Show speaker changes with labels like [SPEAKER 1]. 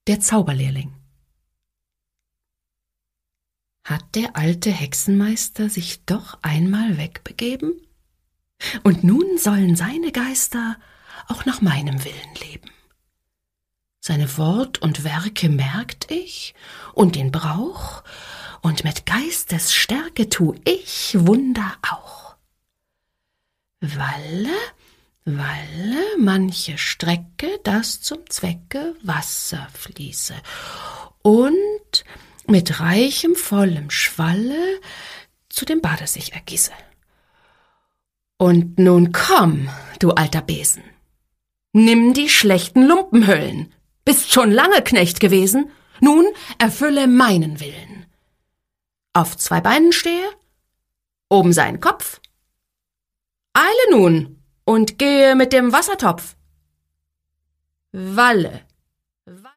[SPEAKER 1] Der Zauberlehrling. Hat der alte Hexenmeister sich doch einmal wegbegeben? Und nun sollen seine Geister auch nach meinem Willen leben. Seine Wort und Werke merkt ich und den Brauch, und mit Geistesstärke tu ich Wunder auch. Walle, walle, manche Strecke, dass zum Zwecke Wasser fließe, und mit reichem, vollem Schwalle zu dem Bade sich ergieße. Und nun komm, du alter Besen, nimm die schlechten Lumpenhüllen, bist schon lange Knecht gewesen, nun erfülle meinen Willen. Auf 2 Beinen stehe, oben sein Kopf, eile nun und gehe mit dem Wassertopf. Walle.